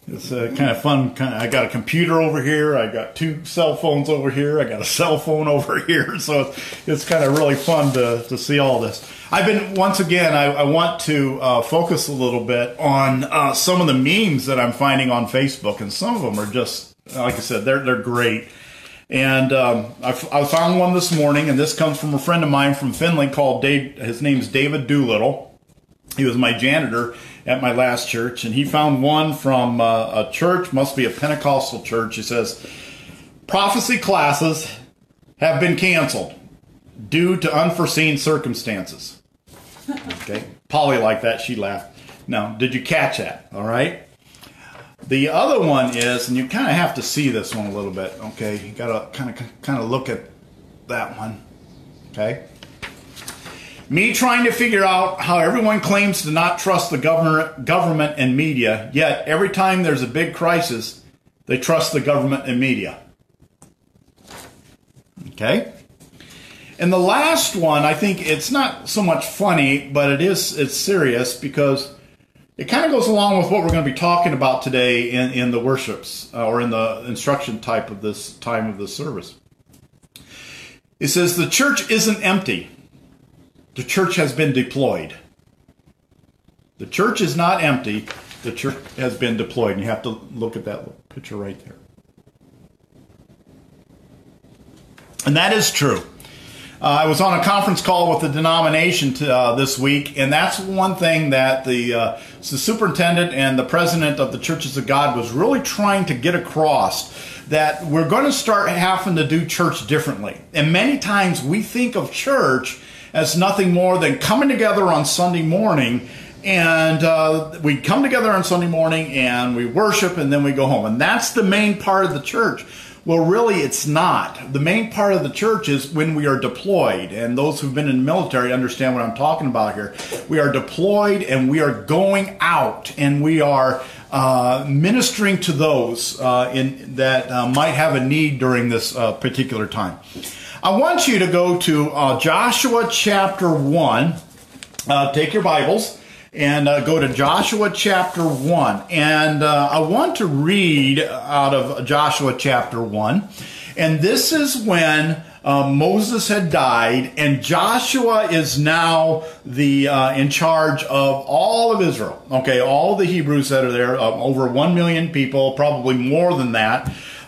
It's kind of fun. I got a computer over here. I got 2 cell phones over here. I got a cell phone over here. So it's kind of really fun to see all this. Once again, I want to focus a little bit on some of the memes that I'm finding on Facebook. And some of them are just, like I said, they're great. And I found one this morning, and this comes from a friend of mine from Finley called Dave. His name's David Doolittle. He was my janitor at my last church, and he found one from a church, must be a Pentecostal church. He says, prophecy classes have been canceled due to unforeseen circumstances. Okay, Polly liked that. She laughed. Now, did you catch that? All right. The other one is, and you kind of have to see this one a little bit. Okay, you got to kind of look at that one. Okay. Me trying to figure out how everyone claims to not trust the government and media, yet every time there's a big crisis, they trust the government and media. Okay? And the last one, I think it's not so much funny, but it's serious because it kind of goes along with what we're going to be talking about today in the worships or in the instruction type of this time of the service. It says, the church isn't empty. The church has been deployed. The church is not empty. The church has been deployed. And you have to look at that picture right there. And that is true. I was on a conference call with the denomination this week, and that's one thing that the superintendent and the president of the Churches of God was really trying to get across, that we're going to start having to do church differently. And many times we think of church as nothing more than coming together on Sunday morning, and we come together on Sunday morning and we worship and then we go home. And that's the main part of the church. Well, really, it's not. The main part of the church is when we are deployed, and those who've been in the military understand what I'm talking about here. We are deployed and we are going out and we are ministering to those that might have a need during this particular time. I want you to go to Joshua chapter 1. Take your Bibles and go to Joshua chapter 1. And I want to read out of Joshua chapter 1. And this is when Moses had died, and Joshua is now in charge of all of Israel. Okay, all the Hebrews that are there, over 1 million people, probably more than that.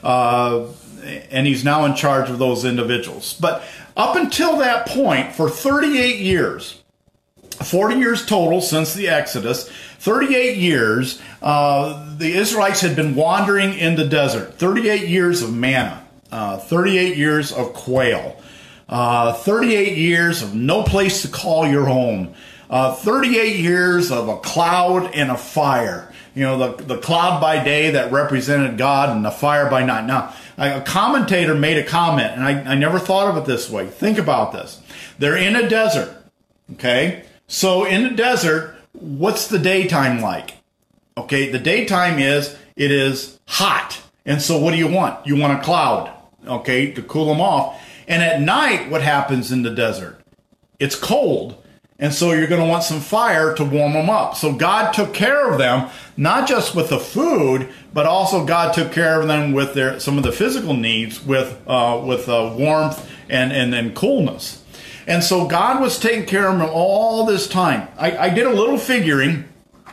And he's now in charge of those individuals. But up until that point, for 38 years, 40 years total since the Exodus, 38 years, the Israelites had been wandering in the desert. 38 years of manna, 38 years of quail, 38 years of no place to call your home, 38 years of a cloud and a fire. You know, the cloud by day that represented God and the fire by night. Now, a commentator made a comment, and I never thought of it this way. Think about this. They're in a desert, okay? So in the desert, what's the daytime like? Okay, the daytime it is hot. And so what do you want? You want a cloud, okay, to cool them off. And at night, what happens in the desert? It's cold. And so you're going to want some fire to warm them up. So God took care of them, not just with the food, but also God took care of them with some of the physical needs with warmth and coolness. And so God was taking care of them all this time. I did a little figuring,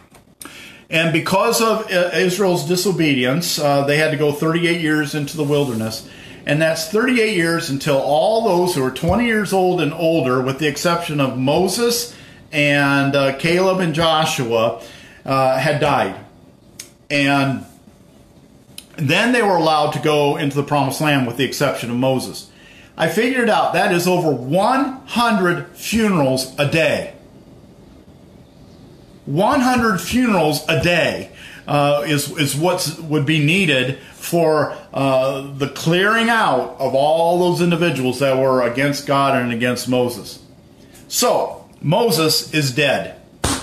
and because of Israel's disobedience, they had to go 38 years into the wilderness. And that's 38 years until all those who are 20 years old and older, with the exception of Moses and Caleb and Joshua, had died. And then they were allowed to go into the promised land with the exception of Moses. I figured out that is over 100 funerals a day. 100 funerals a day is what would be needed for the clearing out of all those individuals that were against God and against Moses. So, Moses is dead.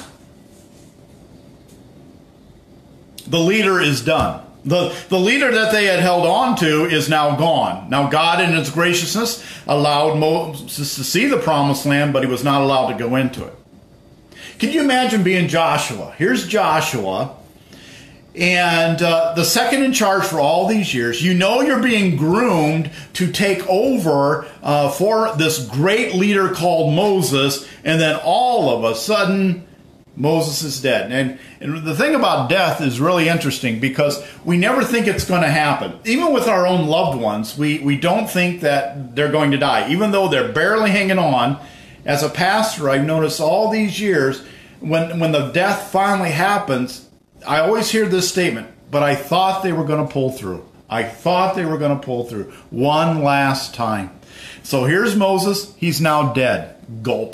The leader is done. The leader that they had held on to is now gone. Now God in his graciousness allowed Moses to see the promised land, but he was not allowed to go into it. Can you imagine being Joshua? Here's Joshua, and the second in charge for all these years. You know you're being groomed to take over for this great leader called Moses, and then all of a sudden, Moses is dead. And the thing about death is really interesting because we never think it's going to happen. Even with our own loved ones, we don't think that they're going to die, even though they're barely hanging on. As a pastor, I've noticed all these years, when the death finally happens, I always hear this statement, but I thought they were going to pull through. I thought they were going to pull through one last time. So here's Moses. He's now dead. Gulp.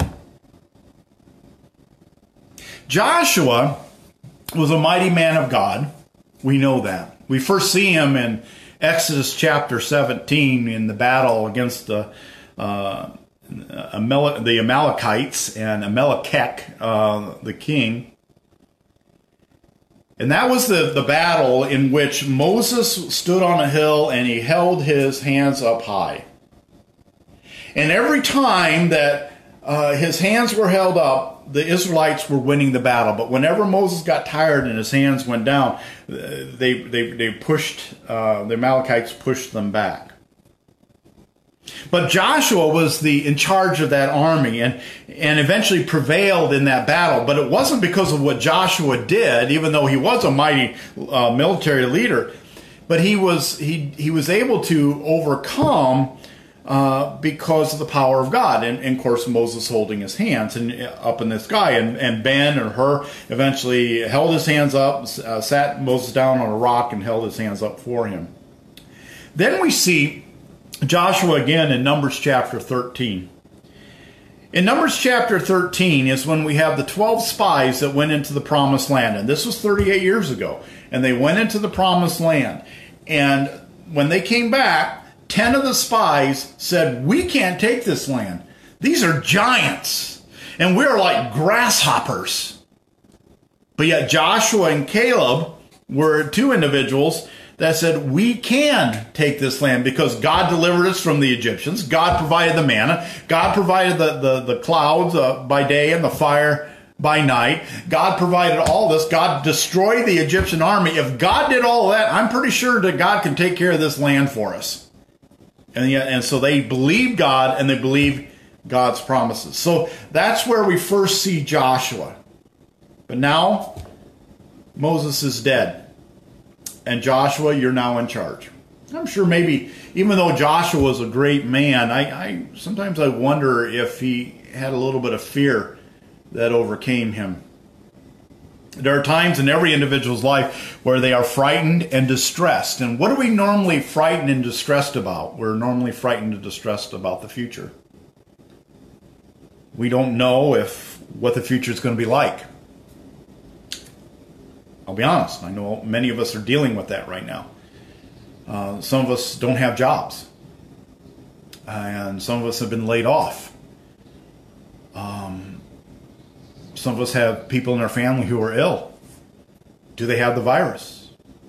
Joshua was a mighty man of God. We know that. We first see him in Exodus chapter 17 in the battle against the Amalekites and Amalekek, the king. And that was the battle in which Moses stood on a hill and he held his hands up high. And every time that his hands were held up, the Israelites were winning the battle. But whenever Moses got tired and his hands went down, they pushed, the Amalekites pushed them back. But Joshua was in charge of that army and eventually prevailed in that battle. But it wasn't because of what Joshua did, even though he was a mighty military leader. But he was able to overcome because of the power of God. And of course, Moses holding his hands up in the sky. And Ben or Hur eventually held his hands up, sat Moses down on a rock and held his hands up for him. Then we see Joshua again in Numbers chapter 13. In Numbers chapter 13 is when we have the 12 spies that went into the promised land. And this was 38 years ago. And they went into the promised land. And when they came back, 10 of the spies said, "We can't take this land. These are giants. And we're like grasshoppers." But yet Joshua and Caleb were two individuals that said, "We can take this land because God delivered us from the Egyptians. God provided the manna. God provided the clouds by day and the fire by night. God provided all this. God destroyed the Egyptian army. If God did all of that, I'm pretty sure that God can take care of this land for us." And so they believed God and they believed God's promises. So that's where we first see Joshua. But now Moses is dead. And Joshua, you're now in charge. I'm sure maybe, even though Joshua was a great man, sometimes I wonder if he had a little bit of fear that overcame him. There are times in every individual's life where they are frightened and distressed. And what are we normally frightened and distressed about? We're normally frightened and distressed about the future. We don't know what the future is going to be like. I'll be honest, I know many of us are dealing with that right now. Some of us don't have jobs. And some of us have been laid off. Some of us have people in our family who are ill. Do they have the virus?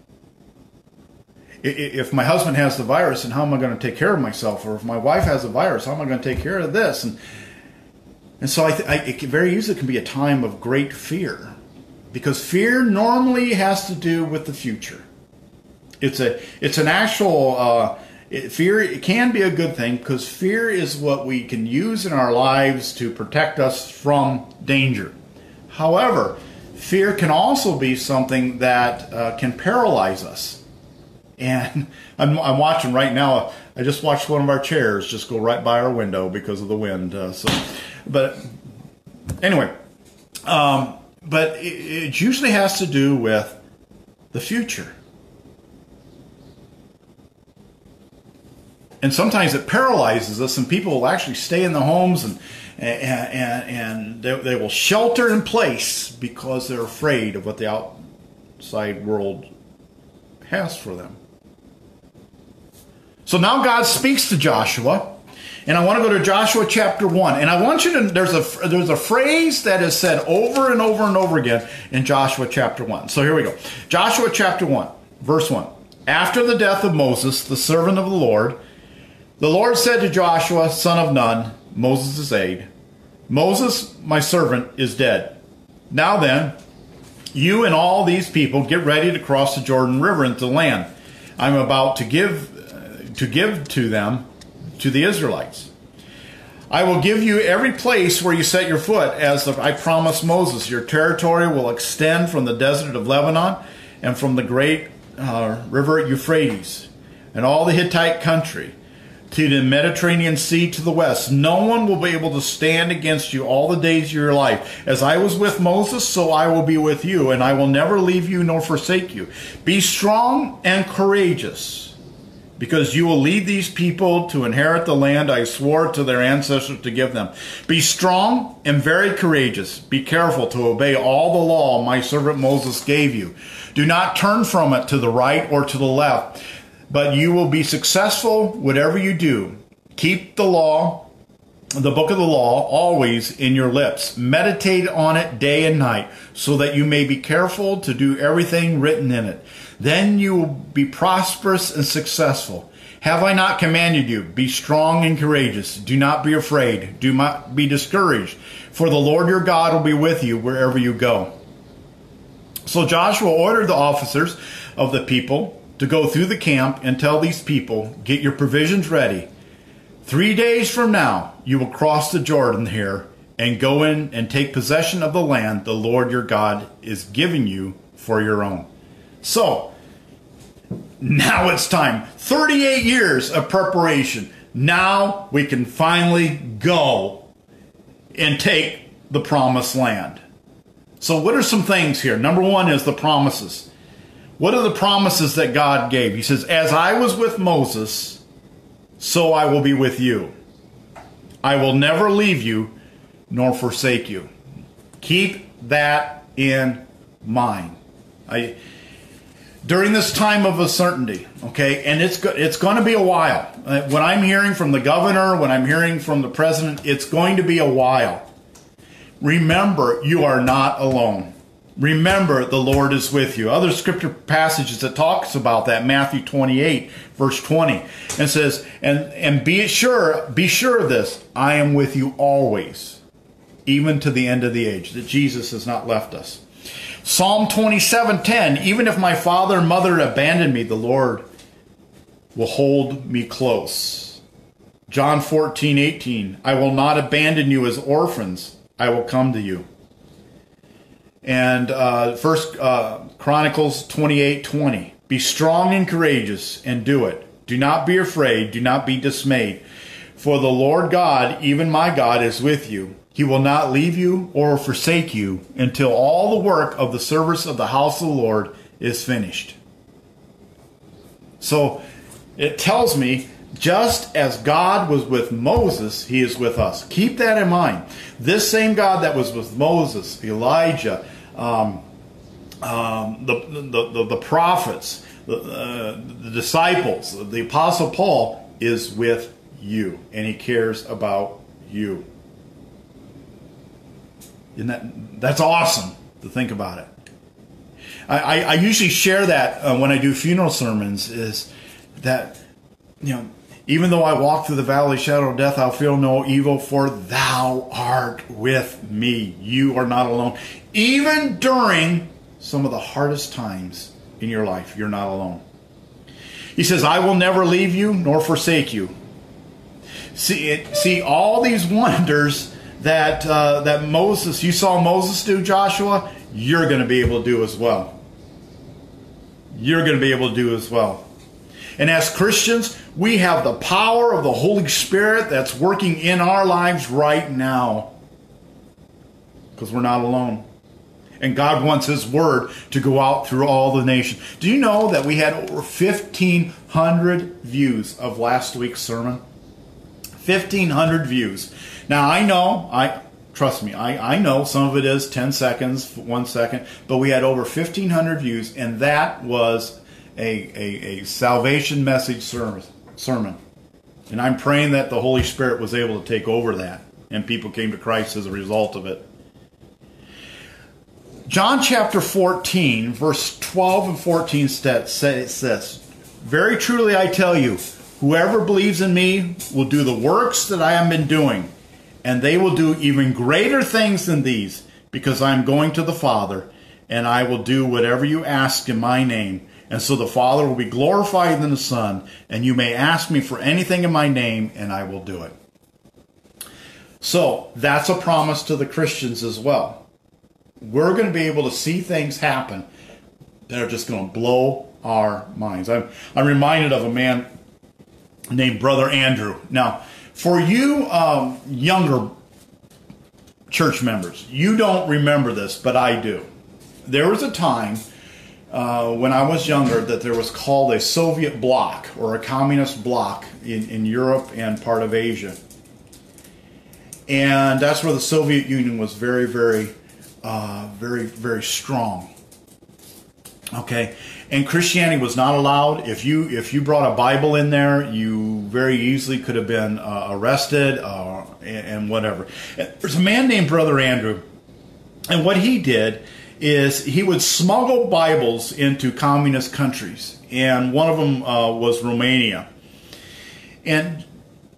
If my husband has the virus, then how am I going to take care of myself? Or if my wife has the virus, how am I going to take care of this? And so it very easily can be a time of great fear. Because fear normally has to do with the future. It's an actual fear. It can be a good thing because fear is what we can use in our lives to protect us from danger. However, fear can also be something that can paralyze us. And I'm watching right now. I just watched one of our chairs just go right by our window because of the wind. But anyway. But it usually has to do with the future. And sometimes it paralyzes us, and people will actually stay in the homes and they will shelter in place because they're afraid of what the outside world has for them. So now God speaks to Joshua. And I want to go to Joshua chapter 1. And I want you to, there's a phrase that is said over and over and over again in Joshua chapter 1. So here we go. Joshua chapter 1, verse 1. After the death of Moses, the servant of the Lord said to Joshua, son of Nun, Moses' aide, "Moses, my servant, is dead. Now then, You and all these people get ready to cross the Jordan River into the land I'm about to give to them, to the Israelites. I will give you every place where you set your foot, as I promised Moses. Your territory will extend from the desert of Lebanon and from the great river Euphrates and all the Hittite country to the Mediterranean Sea to the west. No one will be able to stand against you all the days of your life. As I was with Moses, so I will be with you, and I will never leave you nor forsake you. Be strong and courageous, because you will lead these people to inherit the land I swore to their ancestors to give them. Be strong and very courageous. Be careful to obey all the law my servant Moses gave you. Do not turn from it to the right or to the left, but you will be successful whatever you do. Keep the law, the book of the law, always in your lips. Meditate on it day and night, so that you may be careful to do everything written in it. Then you will be prosperous and successful. Have I not commanded you? Be strong and courageous. Do not be afraid. Do not be discouraged, for the Lord your God will be with you wherever you go. So Joshua ordered the officers of the people to go through the camp and tell these people, get your provisions ready. 3 days from now, you will cross the Jordan here and go in and take possession of the land the Lord your God is giving you for your own. So, now it's time. 38 years of preparation. Now we can finally go and take the promised land. So what are some things here? Number one is the promises. What are the promises that God gave? He says, as I was with Moses, so I will be with you. I will never leave you nor forsake you. Keep that in mind. During this time of uncertainty, okay, and it's going to be a while. When I'm hearing from the governor, when I'm hearing from the president, it's going to be a while. Remember, you are not alone. Remember, the Lord is with you. Other scripture passages that talks about that, Matthew 28, verse 20, and says, and be sure of this, I am with you always, even to the end of the age, that Jesus has not left us. Psalm 27:10, even if my father and mother abandon me, the Lord will hold me close. John 14:18, I will not abandon you as orphans, I will come to you. And First Chronicles 28:20. Be strong and courageous and do it. Do not be afraid. Do not be dismayed. For the Lord God, even my God, is with you. He will not leave you or forsake you until all the work of the service of the house of the Lord is finished. So it tells me, just as God was with Moses, he is with us. Keep that in mind. This same God that was with Moses, Elijah, the prophets, the disciples, the Apostle Paul is with you, and he cares about you. That's awesome to think about it. I usually share that when I do funeral sermons, is that, even though I walk through the valley of shadow of death, I'll feel no evil, for thou art with me. You are not alone. Even during some of the hardest times in your life, you're not alone. He says, I will never leave you nor forsake you. See all these wonders that you saw Moses do, Joshua, you're going to be able to do as well. You're going to be able to do as well. And as Christians, we have the power of the Holy Spirit that's working in our lives right now, because we're not alone. And God wants His Word to go out through all the nations. Do you know that we had over 1,500 views of last week's sermon? 1,500 views. Now, trust me, I know some of it is 10 seconds, 1 second, but we had over 1,500 views, and that was a salvation message sermon. And I'm praying that the Holy Spirit was able to take over that, and people came to Christ as a result of it. John chapter 14, verse 12 and 14 says, very truly I tell you, whoever believes in me will do the works that I have been doing, and they will do even greater things than these, because I am going to the Father, and I will do whatever you ask in my name. And so the Father will be glorified in the Son, and you may ask me for anything in my name, and I will do it. So that's a promise to the Christians as well. We're going to be able to see things happen that are just going to blow our minds. I'm reminded of a man named Brother Andrew. Now, for you younger church members, you don't remember this, but I do. There was a time when I was younger that there was called a Soviet bloc or a communist bloc in Europe and part of Asia. And that's where the Soviet Union was very, very strong. Okay, and Christianity was not allowed. If you brought a Bible in there, you very easily could have been arrested and whatever. There's a man named Brother Andrew, and what he did is he would smuggle Bibles into communist countries, and one of them was Romania. And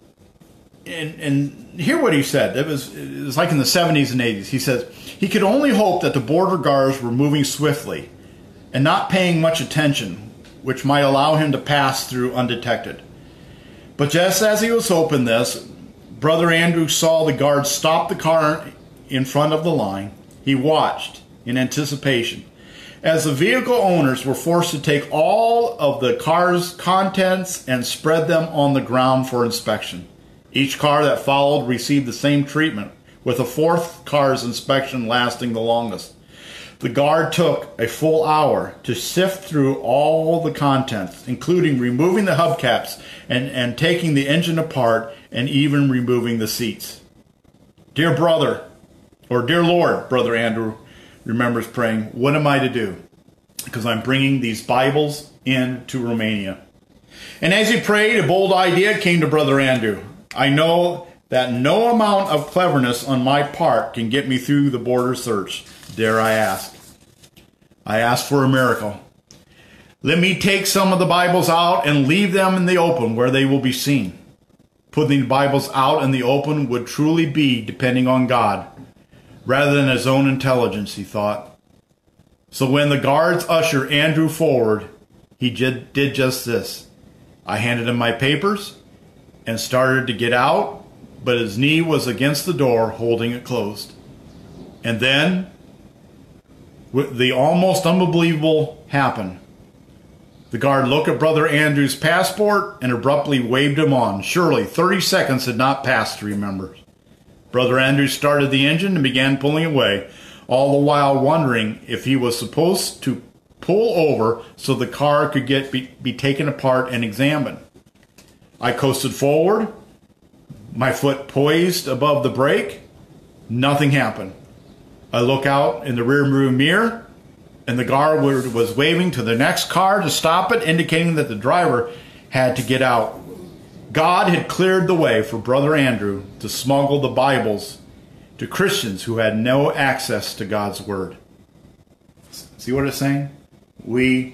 hear what he said. It was like in the 70s and 80s. He says he could only hope that the border guards were moving swiftly and not paying much attention, which might allow him to pass through undetected. But just as he was hoping this, Brother Andrew saw the guards stop the car in front of the line. He watched in anticipation as the vehicle owners were forced to take all of the car's contents and spread them on the ground for inspection. Each car that followed received the same treatment, with the fourth car's inspection lasting the longest. The guard took a full hour to sift through all the contents, including removing the hubcaps and taking the engine apart and even removing the seats. Dear brother, or dear Lord, Brother Andrew remembers praying, what am I to do? Because I'm bringing these Bibles into Romania. And as he prayed, a bold idea came to Brother Andrew. I know that no amount of cleverness on my part can get me through the border search. Dare I ask? I ask for a miracle. Let me take some of the Bibles out and leave them in the open where they will be seen. Putting the Bibles out in the open would truly be depending on God, rather than his own intelligence, he thought. So when the guards ushered Andrew forward, he did just this. I handed him my papers and started to get out, but his knee was against the door, holding it closed. And then the almost unbelievable happened. The guard looked at Brother Andrew's passport and abruptly waved him on. Surely 30 seconds had not passed, he remembers. Brother Andrew started the engine and began pulling away, all the while wondering if he was supposed to pull over so the car could be taken apart and examined. I coasted forward, my foot poised above the brake. Nothing happened. I look out in the rearview mirror, and the guard was waving to the next car to stop it, indicating that the driver had to get out. God had cleared the way for Brother Andrew to smuggle the Bibles to Christians who had no access to God's Word. See what it's saying? We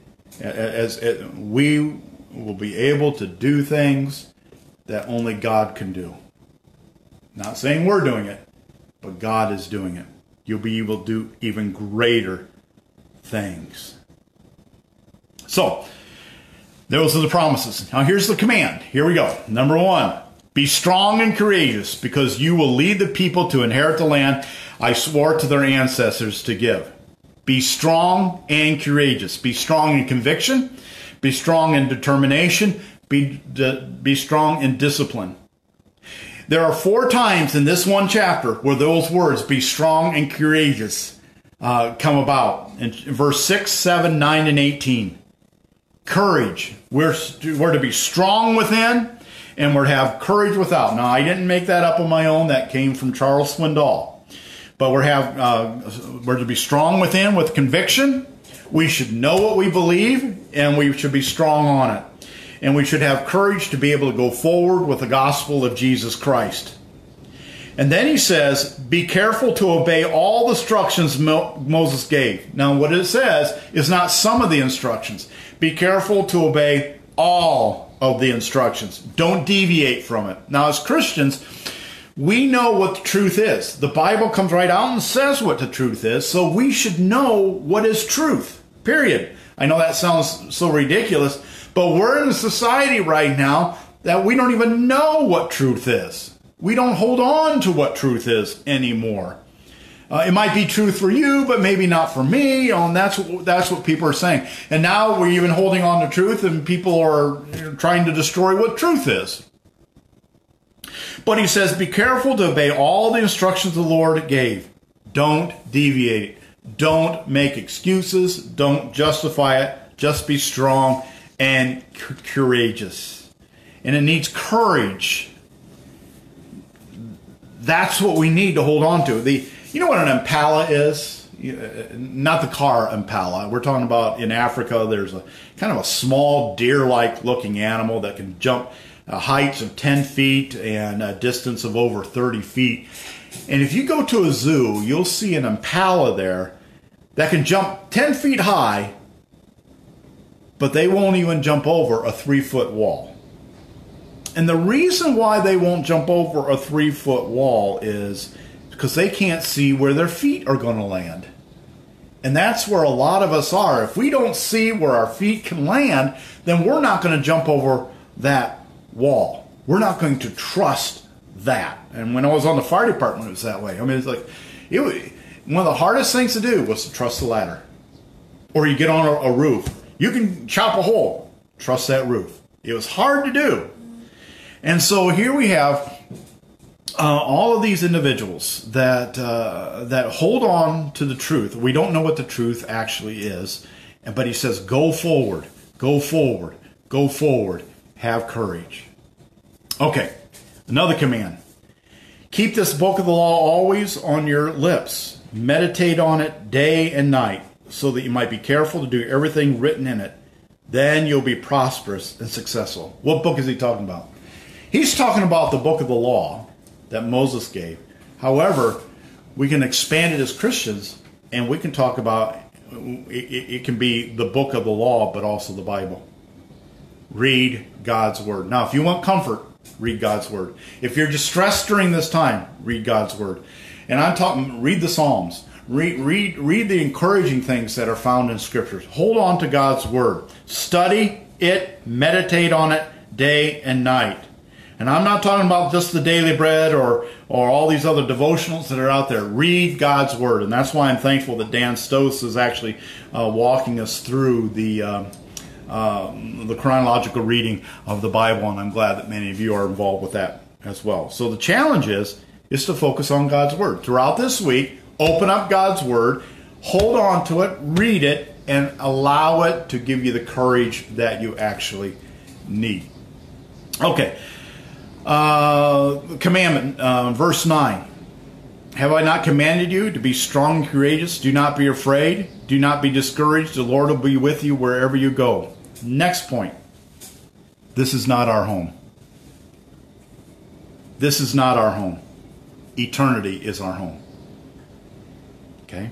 will be able to do things that only God can do. Not saying we're doing it, but God is doing it. You'll be able to do even greater things. So, those are the promises. Now here's the command. Here we go. Number 1, be strong and courageous, because you will lead the people to inherit the land I swore to their ancestors to give. Be strong and courageous. Be strong in conviction. Be strong in determination. Be strong in discipline. There are 4 times in this one chapter where those words, be strong and courageous, come about. In verse 6, 7, 9, and 18. Courage. We're to be strong within, and we're to have courage without. Now, I didn't make that up on my own. That came from Charles Swindoll. But we're to be strong within with conviction. We should know what we believe, and we should be strong on it. And we should have courage to be able to go forward with the gospel of Jesus Christ. And then he says, be careful to obey all the instructions Moses gave. Now, what it says is not some of the instructions. Be careful to obey all of the instructions. Don't deviate from it. Now, as Christians, We know what the truth is. The Bible comes right out and says what the truth is, so we should know what is truth, period. I know that sounds so ridiculous, but we're in a society right now that we don't even know what truth is. We don't hold on to what truth is anymore. It might be truth for you, but maybe not for me. And that's what people are saying. And now we're even holding on to truth, and people are trying to destroy what truth is. But he says, be careful to obey all the instructions the Lord gave. Don't deviate. Don't make excuses. Don't justify it. Just be strong and courageous. And it needs courage. That's what we need to hold on to. You know what an impala is? Not the car impala. We're talking about in Africa, there's a kind of a small deer-like looking animal that can jump heights of 10 feet and a distance of over 30 feet. And if you go to a zoo, you'll see an impala there that can jump 10 feet high, but they won't even jump over a 3-foot wall. And the reason why they won't jump over a 3-foot wall is because they can't see where their feet are going to land. And that's where a lot of us are. If we don't see where our feet can land, then we're not going to jump over that wall. We're not going to trust that. And when I was on the fire department, it was that way. I mean, it's like, one of the hardest things to do was to trust the ladder. Or you get on a roof. You can chop a hole. Trust that roof. It was hard to do. And so here we have all of these individuals that hold on to the truth. We don't know what the truth actually is. But he says, go forward, go forward, go forward. Have courage. Okay, another command. Keep this book of the law always on your lips. Meditate on it day and night, so that you might be careful to do everything written in it. Then you'll be prosperous and successful. What book is he talking about? He's talking about the book of the law that Moses gave. However, we can expand it as Christians, and we can talk about, it can be the book of the law, but also the Bible. Read God's Word. Now, if you want comfort, read God's Word. If you're distressed during this time, read God's Word. And I'm talking, read the Psalms. Read the encouraging things that are found in Scriptures. Hold on to God's Word. Study it, meditate on it day and night. And I'm not talking about just the daily bread or all these other devotionals that are out there. Read God's Word. And that's why I'm thankful that Dan Stoss is actually walking us through the chronological reading of the Bible, and I'm glad that many of you are involved with that as well. So the challenge is to focus on God's Word. Throughout this week, open up God's Word, hold on to it, read it, and allow it to give you the courage that you actually need. Okay. Commandment, verse 9. Have I not commanded you to be strong and courageous? Do not be afraid. Do not be discouraged. The Lord will be with you wherever you go. Next point. This is not our home. This is not our home. Eternity is our home. Okay?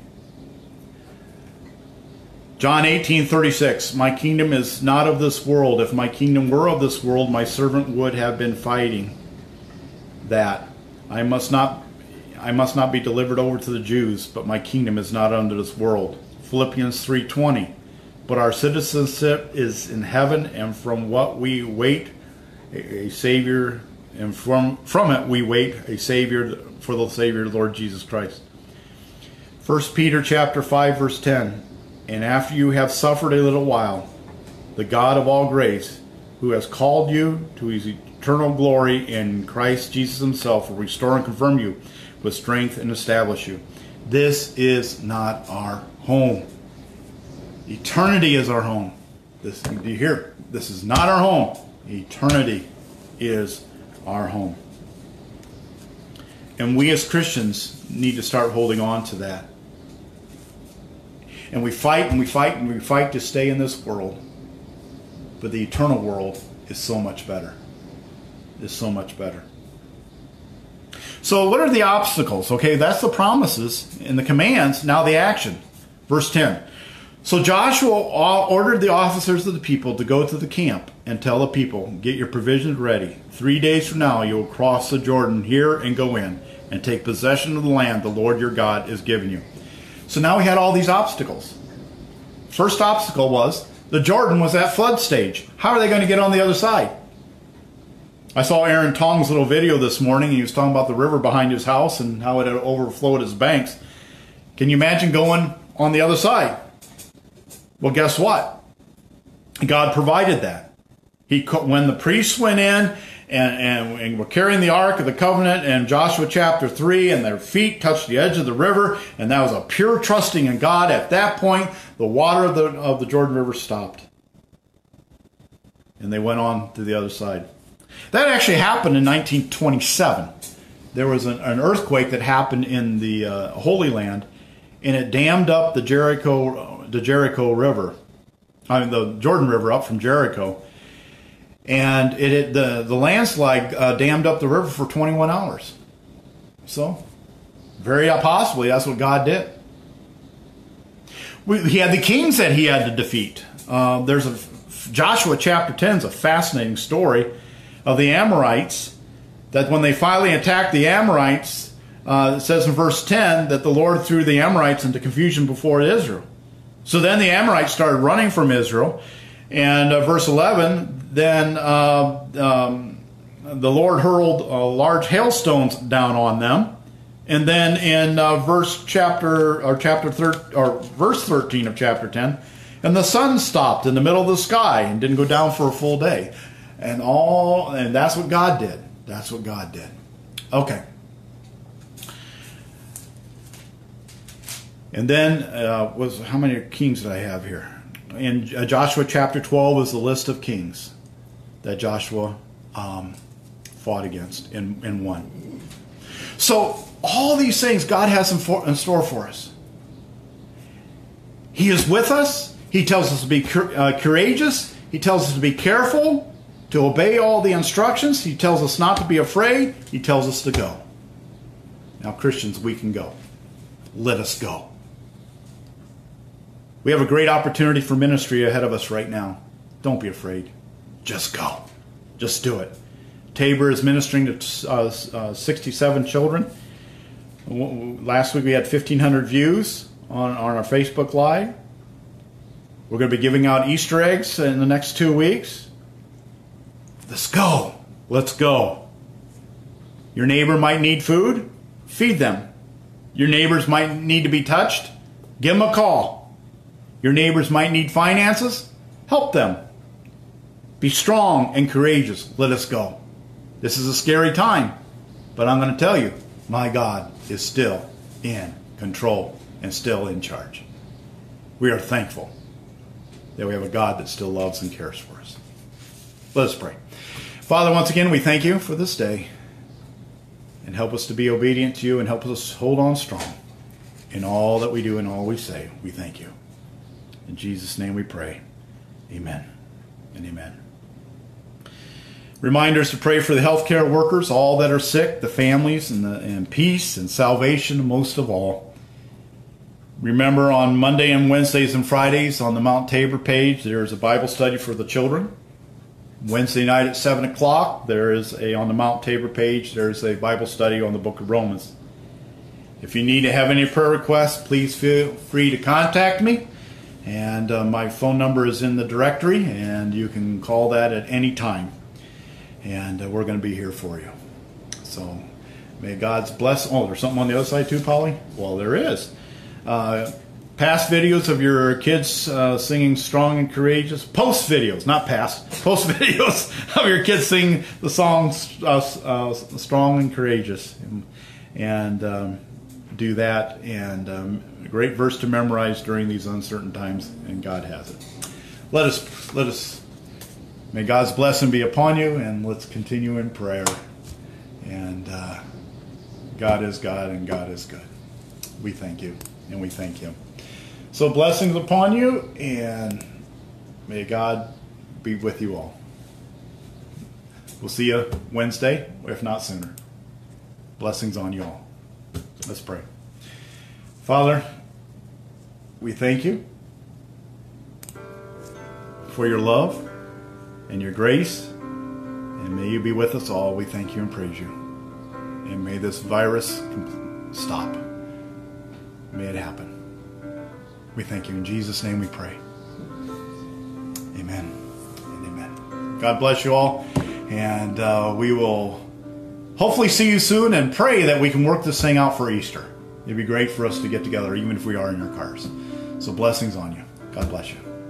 John 18:36. My kingdom is not of this world. If my kingdom were of this world, my servant would have been fighting that. I must not be delivered over to the Jews, but my kingdom is not under this world. Philippians 3:20. But our citizenship is in heaven, and from what we wait a Savior, and from it we wait a Savior, for the Savior, Lord Jesus Christ. 1 Peter chapter 5, verse 10. And after you have suffered a little while, the God of all grace, who has called you to his eternal glory in Christ Jesus himself, will restore and confirm you with strength and establish you. This is not our home. Eternity is our home. Do you hear? This is not our home. Eternity is our home. And we as Christians need to start holding on to that. And we fight and we fight and we fight to stay in this world. But the eternal world is so much better. It's so much better. So what are the obstacles? Okay, that's the promises and the commands. Now the action. Verse 10. So Joshua ordered the officers of the people to go to the camp and tell the people, get your provisions ready. 3 days from now you will cross the Jordan here and go in and take possession of the land the Lord your God is giving you. So now we had all these obstacles. First obstacle was the Jordan was at flood stage. How are they going to get on the other side? I saw Aaron Tong's little video this morning. He was talking about the river behind his house and how it had overflowed its banks. Can you imagine going on the other side? Well, guess what? God provided that. When the priests went in and were carrying the Ark of the Covenant in Joshua chapter 3, and their feet touched the edge of the river, and that was a pure trusting in God, at that point, the water of the Jordan River stopped. And they went on to the other side. That actually happened in 1927. There was an earthquake that happened in the Holy Land, and it dammed up the Jericho River. I mean, the Jordan River up from Jericho. And the landslide dammed up the river for 21 hours. So, very possibly, that's what God did. He had the kings that he had to defeat. Joshua chapter 10 is a fascinating story of the Amorites, that when they finally attacked the Amorites, it says in verse 10 that the Lord threw the Amorites into confusion before Israel. So then the Amorites started running from Israel. And verse 11, then the Lord hurled large hailstones down on them. And then in verse 13 of chapter 10, and the sun stopped in the middle of the sky and didn't go down for a full day. And that's what God did. That's what God did. Okay. And then how many kings did I have here? In Joshua chapter 12 was the list of kings that Joshua fought against and won. So all these things God has in store for us. He is with us. He tells us to be courageous. He tells us to be careful, to obey all the instructions. He tells us not to be afraid. He tells us to go. Now, Christians, we can go. Let us go. We have a great opportunity for ministry ahead of us right now. Don't be afraid. Just go. Just do it. Tabor is ministering to 67 children. Last week we had 1,500 views on our Facebook Live. We're going to be giving out Easter eggs in the next 2 weeks. Let's go. Let's go. Your neighbor might need food. Feed them. Your neighbors might need to be touched. Give them a call. Your neighbors might need finances. Help them. Be strong and courageous. Let us go. This is a scary time, but I'm going to tell you, my God is still in control and still in charge. We are thankful that we have a God that still loves and cares for us. Let us pray. Father, once again, we thank you for this day, and help us to be obedient to you, and help us hold on strong in all that we do and all we say. We thank you. In Jesus' name we pray. Amen and amen. Reminders to pray for the healthcare workers, all that are sick, the families, and peace and salvation most of all. Remember, on Monday and Wednesdays and Fridays on the Mount Tabor page, there is a Bible study for the children. Wednesday night at 7 o'clock, on the Mount Tabor page, there's a Bible study on the book of Romans. If you need to have any prayer requests, please feel free to contact me. And my phone number is in the directory, and you can call that at any time. And we're going to be here for you. So may God's bless. Oh, there's something on the other side too, Polly? Well, there is. Past videos of your kids singing Strong and Courageous. Post videos, not past. Post videos of your kids singing the song Strong and Courageous. And do that. And a great verse to memorize during these uncertain times. And God has it. Let us. May God's blessing be upon you, and let's continue in prayer. And God is God, and God is good. We thank you, and we thank Him. So blessings upon you, and may God be with you all. We'll see you Wednesday, if not sooner. Blessings on you all. Let's pray. Father, we thank you for your love and your grace. And may you be with us all. We thank you and praise you. And may this virus stop. May it happen. We thank you. In Jesus' name we pray. Amen and amen. God bless you all. And we will hopefully see you soon and pray that we can work this thing out for Easter. It'd be great for us to get together, even if we are in your cars. So blessings on you. God bless you.